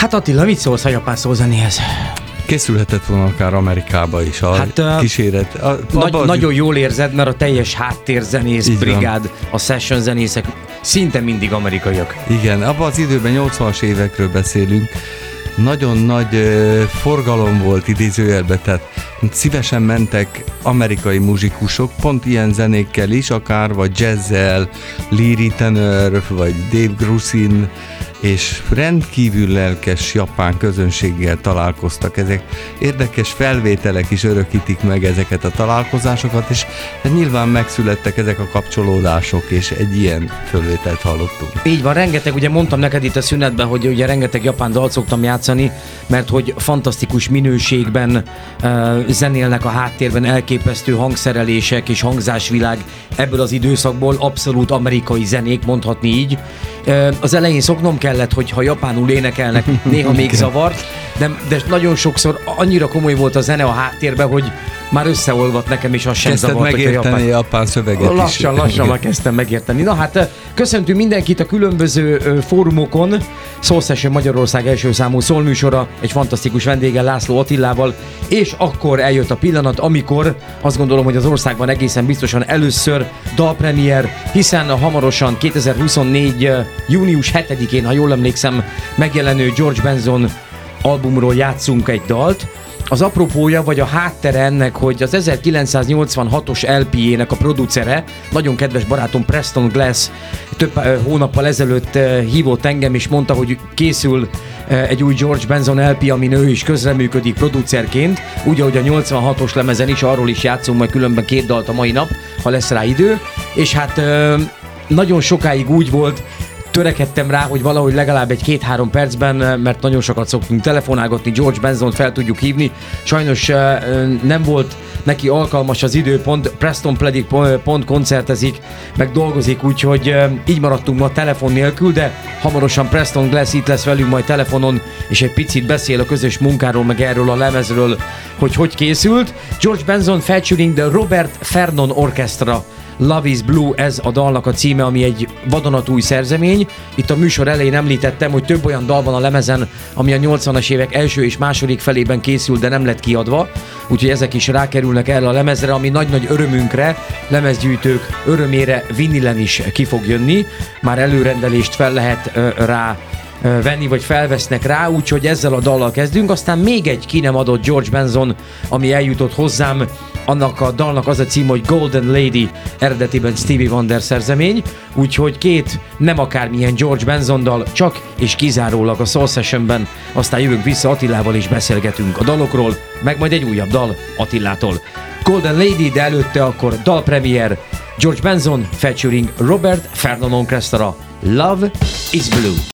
Hát Attila, mit szólsz a japán szózenéhez? Készülhetett volna akár Amerikába is a kíséret. Nagyon jól érzed, mert a teljes háttérzenész brigád, a session zenészek szinte mindig amerikaiak. Igen, abban az időben 80-as évekről beszélünk, nagyon nagy forgalom volt idézőjelben, tehát szívesen mentek amerikai muzsikusok, pont ilyen zenékkel is, akár vagy jazzzel, Leary Tanner, vagy Dave Grusin, és rendkívül lelkes japán közönséggel találkoztak. Ezek érdekes felvételek is örökítik meg ezeket a találkozásokat, és nyilván megszülettek ezek a kapcsolódások, és egy ilyen fölvételt hallottunk. Így van, rengeteg, ugye mondtam neked itt a szünetben, hogy ugye rengeteg japán dalt szoktam játszani, mert hogy fantasztikus minőségben zenélnek a háttérben, elképesztő hangszerelések és hangzásvilág ebből az időszakból, abszolút amerikai zenék, mondhatni így. Az elején szoknom kellett, hogy ha japánul énekelnek, néha még zavart, de nagyon sokszor annyira komoly volt a zene a háttérben, hogy már összeolvadt nekem, és az sem zavart, hogy a japán szöveget lassan már kezdtem megérteni. Na hát, köszöntünk mindenkit a különböző fórumokon. Soul Session Magyarország első számú szólműsora egy fantasztikus vendéggel, László Attilával, és akkor eljött a pillanat, amikor azt gondolom, hogy az országban egészen biztosan először dalpremier, hiszen hamarosan 2024. június 7-én, ha jól emlékszem, megjelenő George Benson albumról játszunk egy dalt. Az apropója, vagy a háttere ennek, hogy az 1986-os LP-jének a producere, nagyon kedves barátom Preston Glass több hónappal ezelőtt hívott engem, és mondta, hogy készül egy új George Benson LP, amin ő is közreműködik producerként, úgy, ahogy a 86-os lemezen is, arról is játszunk majd különben 2 dalt a mai nap, ha lesz rá idő, és hát nagyon sokáig úgy volt, törekedtem rá, hogy valahogy legalább egy 2-3 percben, mert nagyon sokat szoktunk telefonálgatni, George Bensont fel tudjuk hívni. Sajnos nem volt neki alkalmas az időpont, Preston pedig pont koncertezik, meg dolgozik, úgyhogy így maradtunk ma telefon nélkül, de hamarosan Preston Glass itt lesz velünk majd telefonon, és egy picit beszél a közös munkáról, meg erről a lemezről, hogy készült. George Benson featuring the Robert Vernon Orchestra. Love is Blue, ez a dalnak a címe, ami egy vadonatúj szerzemény. Itt a műsor elején említettem, hogy több olyan dal van a lemezen, ami a 80-as évek első és második felében készült, de nem lett kiadva. Úgyhogy ezek is rákerülnek erre a lemezre, ami nagy-nagy örömünkre, lemezgyűjtők örömére vinilen is ki fog jönni. Már előrendelést fel lehet rá venni, vagy felvesznek rá, úgyhogy ezzel a dallal kezdünk. Aztán még egy ki nem adott George Benson, ami eljutott hozzám, annak a dalnak az a cím, hogy Golden Lady, eredetiben Stevie Wonder szerzemény, úgyhogy 2 nem akármilyen George Benson dal, csak és kizárólag a Soul Sessionben, aztán jövünk vissza Attilával és beszélgetünk a dalokról, meg majd egy újabb dal Attilától. Golden Lady, de előtte akkor dalpremier, George Benson featuring Robert Vernon Orchestra, Love is Blue.